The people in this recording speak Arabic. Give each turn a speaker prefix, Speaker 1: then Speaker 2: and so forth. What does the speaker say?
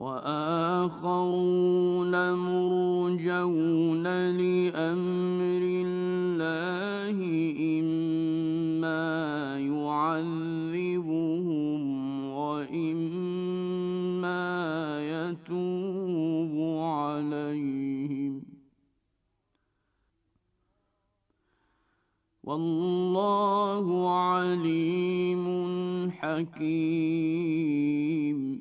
Speaker 1: وآخرون مرجون لأمر الله إما يعذبهم وإما يتوب عليهم والله عليم حكيم.